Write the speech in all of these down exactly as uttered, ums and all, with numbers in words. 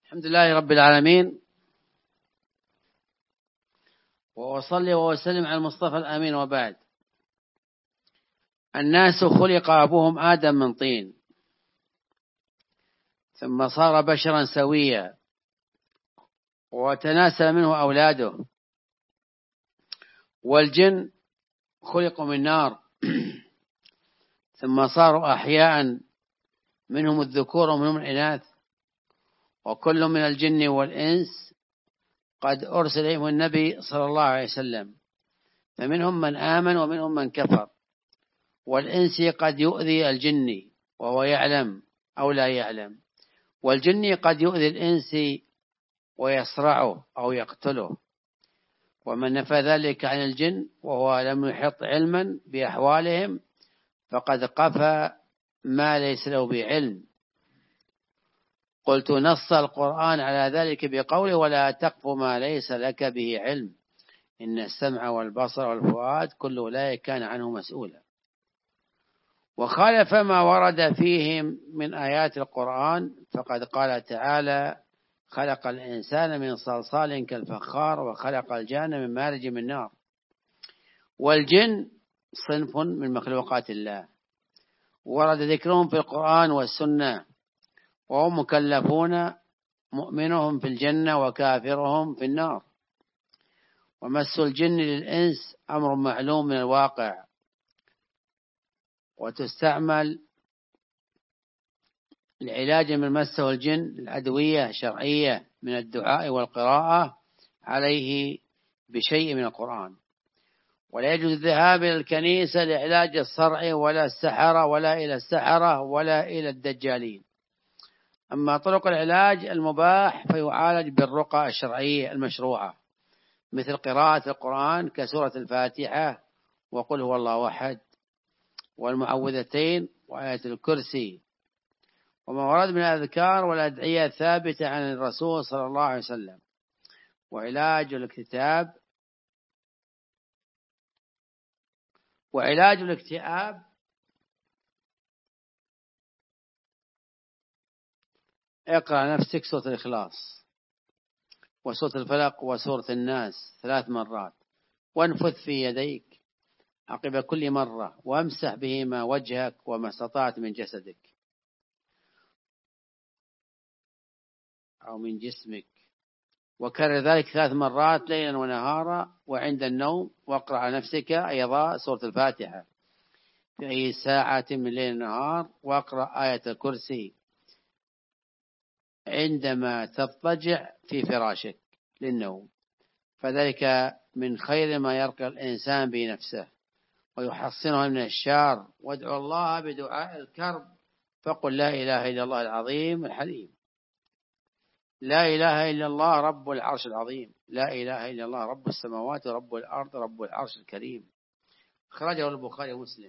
الحمد لله رب العالمين، وأصلي وأسلم على المصطفى الأمين، وبعد. الناس خلق أبوهم آدم من طين، ثم صار بشرا سويا، وتناسل منه أولاده. والجن خلقوا من نار ثم صاروا أحياء، منهم الذكور ومنهم الإناث، وكل من الجن والإنس قد أرسل إليهم النبي صلى الله عليه وسلم، فمنهم من آمن ومنهم من كفر. والإنس قد يؤذي الجن وهو يعلم أو لا يعلم، والجن قد يؤذي الإنس ويصرعه أو يقتله. ومن نفى ذلك عن الجن وهو لم يحط علما بأحوالهم فقد قفى ما ليس له بعلم. قلت نص القرآن على ذلك بقوله: ولا تقف ما ليس لك به علم، إن السمع والبصر والفؤاد كل أولئك كان عنه مسؤولا. وخالف ما ورد فيهم من آيات القرآن، فقد قال تعالى: خلق الإنسان من صلصال كالفخار، وخلق الجان من مارج من نار. والجن صنف من مخلوقات الله، ورد ذكرهم في القرآن والسنة، وهم مكلفون، مؤمنهم في الجنة وكافرهم في النار. ومس الجن للإنس أمر معلوم من الواقع، وتستعمل العلاج من مسه الجن الأدوية شرعية من الدعاء والقراءة عليه بشيء من القرآن. ولا يجوز الذهاب إلى الكنيسة لعلاج الصرع ولا السحرة ولا إلى السحرة ولا إلى الدجالين. أما طرق العلاج المباح فيعالج بالرقى الشرعية المشروعة، مثل قراءة القرآن كسورة الفاتحة وقل هو الله أحد والمعوذتين وآية الكرسي، وما ورد من الأذكار والأدعية الثابتة عن الرسول صلى الله عليه وسلم. وعلاج الاكتئاب وعلاج الاكتئاب اقرأ نفسك سورة الإخلاص وسورة الفلق وسورة الناس ثلاث مرات، وانفث في يديك عقب كل مرة، وامسح بهما وجهك وما استطعت من جسدك أو من جسمك، وكرر ذلك ثلاث مرات ليلا ونهارا وعند النوم. واقرأ على نفسك أيضا سورة الفاتحة في أي ساعة من ليل ونهار، واقرأ آية الكرسي عندما تضطجع في فراشك للنوم، فذلك من خير ما يرقى الإنسان بنفسه ويحصنه من الشر. وادعو الله بدعاء الكرب، فقل لا إله إلا الله العظيم الحليم. لا إله إلا الله رب العرش العظيم، لا إله إلا الله رب السماوات ورب الأرض رب العرش الكريم. أخرجه البخاري ومسلم.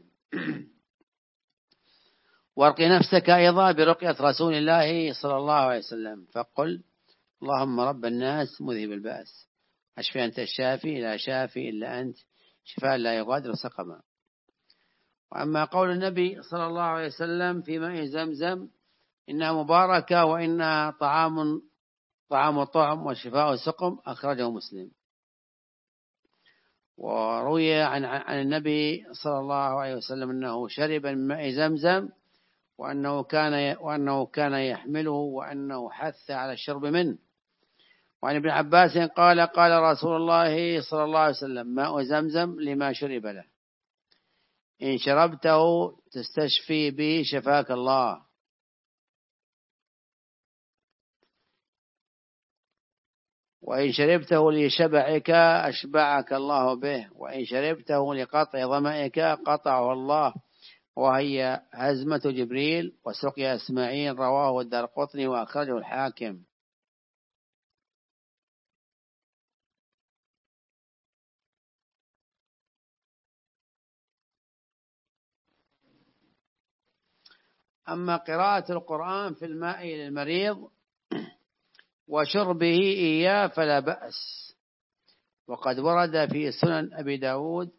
وارقي نفسك أيضا برقية رسول الله صلى الله عليه وسلم، فقل: اللهم رب الناس مذهب البأس، أشفي أنت الشافي لا شافي إلا أنت، شفاء لا يغادر سقما. وأما قول النبي صلى الله عليه وسلم في ماء زمزم: إنها مباركة وإنها طعام طعام طعم وشفاء سقم، أخرجه مسلم. وروي عن عن النبي صلى الله عليه وسلم أنه شرب من ماء زمزم، وأنه كان وأنه كان يحمله، وأنه حث على الشرب منه. وعن ابن عباس قال: قال رسول الله صلى الله عليه وسلم: ماء زمزم لما شرب له، إن شربته تستشفي به شفاك الله. وإن شربته لشبعك أشبعك الله به، وإن شربته لقطع ظمئك قطعه الله، وهي هزمة جبريل وسقيا إسماعيل. رواه الدارقطني وأخرجه الحاكم. أما قراءة القرآن في الماء للمريض وشربه إياه فلا بأس، وقد ورد في سنن أبي داود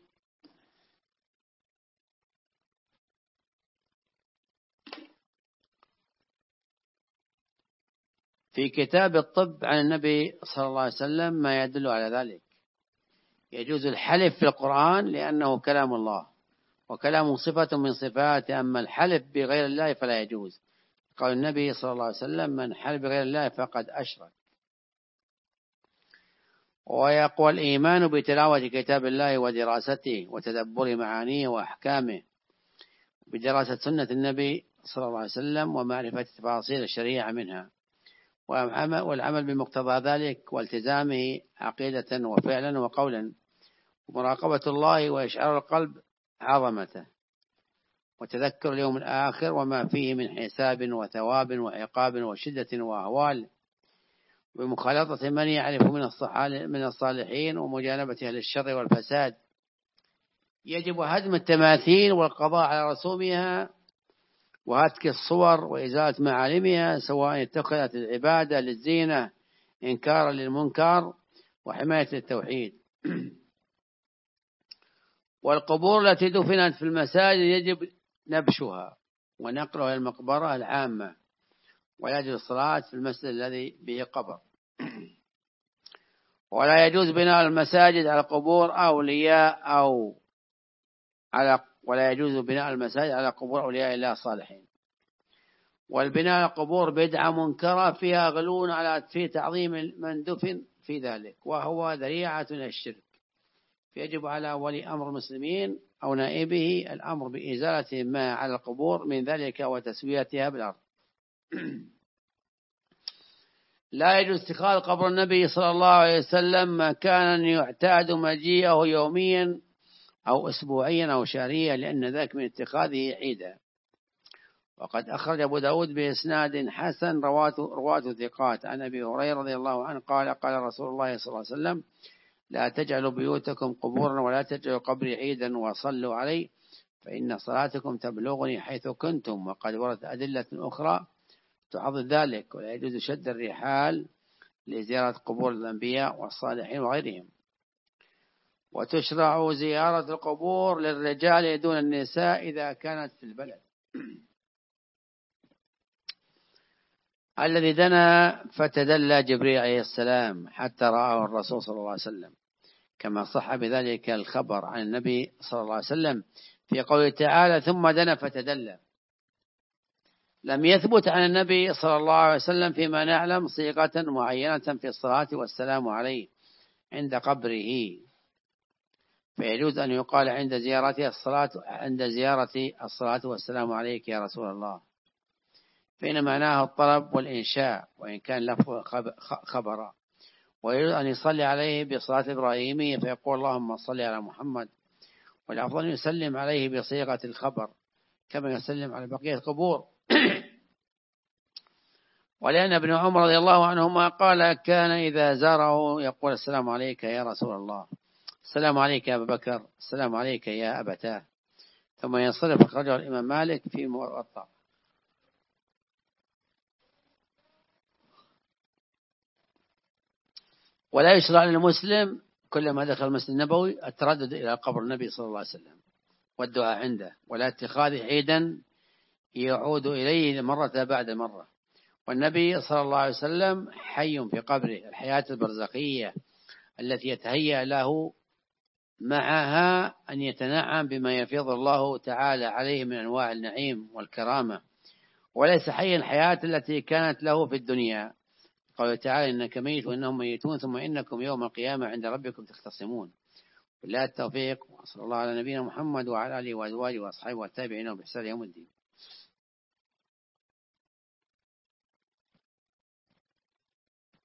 في كتاب الطب عن النبي صلى الله عليه وسلم ما يدل على ذلك. يجوز الحلف في القرآن لأنه كلام الله، وكلام صفة من صفاته، أما الحلف بغير الله فلا يجوز. قال النبي صلى الله عليه وسلم: من حلف بغير الله فقد أشرك. ويقوى الإيمان بتلاوة كتاب الله ودراسته وتدبر معانيه وأحكامه، بدراسة سنة النبي صلى الله عليه وسلم ومعرفة تفاصيل الشريعة منها، والعمل بمقتضى ذلك والتزامه عقيدة وفعلا وقولا، ومراقبة الله وإشعار القلب عظمته، وتذكر اليوم الآخر وما فيه من حساب وثواب وعقاب وشدة وأهوال، بمخالطة من يعرف من الصالحين ومجانبة أهل الشر والفساد. يجب هدم التماثيل والقضاء على رسومها وهتك الصور وإزالة معالمها، سواء اتخذت العبادة للزينة إنكارا للمنكر وحماية للتوحيد. والقبور التي دفنت في المساجد يجب نبشها ونقلها إلى المقبرة العامة، ولا يجوز الصلاة في المسجد الذي به قبر. ولا يجوز بناء المساجد على قبور أولياء أو على ولا يجوز بناء المساجد على قبور أولياء الله الصالحين. والبناء على قبور بدعة منكرة فيها غلون على في تعظيم من دفن في ذلك، وهو ذريعة إلى الشرك. فيجب على ولي أمر المسلمين أو نائبه الأمر بإزالة ما على القبور من ذلك وتسويتها بالأرض. لا يجوز اتخاذ قبر النبي صلى الله عليه وسلم مكانا يعتاد مجيئه يوميا أو أسبوعيا أو شهريا، لأن ذلك من اتخاذه عيدا. وقد أخرج أبو داود بإسناد حسن رواة ثقات عن أبي هريرة رضي الله عنه قال: قال رسول الله صلى الله عليه وسلم: لا تجعلوا بيوتكم قبورا ولا تجعلوا قبري عيدا وصلوا علي فإن صلاتكم تبلغني حيث كنتم. وقد وردت أدلة أخرى تعظم ذلك. ولا يجوز شد الرحال لزيارة قبور الأنبياء والصالحين وغيرهم. وتشرع زيارة القبور للرجال دون النساء إذا كانت في البلد. الذي دنا فتدلى جبريل عليه السلام حتى رآه الرسول صلى الله عليه وسلم، كما صح بذلك الخبر عن النبي صلى الله عليه وسلم في قوله تعالى: ثم دنا فتدلى. لم يثبت عن النبي صلى الله عليه وسلم فيما نعلم صيغة معينة في الصلاة والسلام عليه عند قبره، فيجوز أن يقال عند زيارته الصلاة عند زيارة الصلاة والسلام عليك يا رسول الله، فإن معناه الطلب والإنشاء وإن كان لفظ خبرا. ويجوز أن يصلي عليه بصلاة إبراهيمية فيقول: اللهم صل على محمد. والأفضل أن يسلم عليه بصيغة الخبر كما يسلم على بقية القبور. ولأن ابن عمر رضي الله عنهما قال: كان إذا زاره يقول: السلام عليك يا رسول الله، السلام عليك يا أبا بكر، السلام عليك يا أبتاه، ثم ينصرف. أخرجه الإمام مالك في موطأ. ولا يشرع للمسلم كلما دخل المسجد النبوي التردد إلى قبر النبي صلى الله عليه وسلم والدعاء عنده، ولا اتخاذ عيدا يعود إليه مرة بعد مرة. والنبي صلى الله عليه وسلم حي في قبره الحياة البرزخية التي يتهيأ له معها أن يتنعم بما يفيض الله تعالى عليه من أنواع النعيم والكرامة، وليس حيا الحياة التي كانت له في الدنيا. قال تعالى: إنك ميت وإنهم ميتون ثم إنكم يوم القيامة عند ربكم تختصمون. بالله التوفيق، وصلى الله على نبينا محمد وعلى آله وأزواجه وأصحابه والتابعين وبإحسان يوم الدين.